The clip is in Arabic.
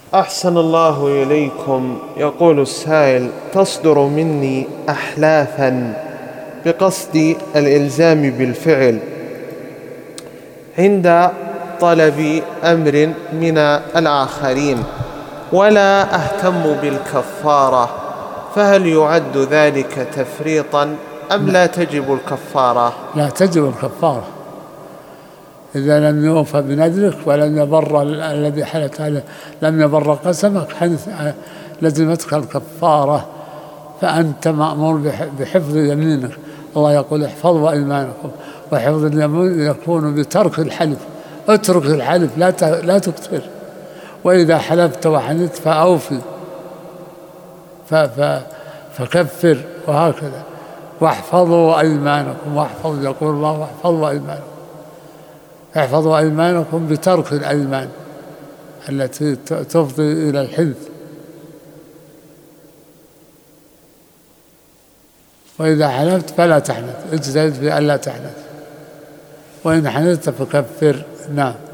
أحسن الله إليكم. يقول السائل: تصدر مني أحلافا بقصد الإلزام بالفعل عند طلب أمر من الآخرين، ولا أهتم بالكفارة، فهل يعد ذلك تفريطا أم لا تجب الكفارة؟ لا تجب الكفارة إذا لم يوفى بنذرك ولم يبر الذي حلت عليه، لم يبر قسمك، لزمتك الكفارة، فأنت مأمور بحفظ يمينك. الله يقول: احفظوا أيمانكم، وحفظ اليمين يكون بترك الحلف. اترك الحلف، لا تكثر، وإذا حلفت وحنثت فأوفي فكفر، وهكذا. واحفظوا أيمانكم، يقول الله: واحفظوا أيمانكم. احفظوا أيمانكم بترك الأيمان التي تفضي إلى الحلف. وإذا حلفت فلا تحنث، اجتهد في ألا تحنث، وإن حنثت فكفر. نعم.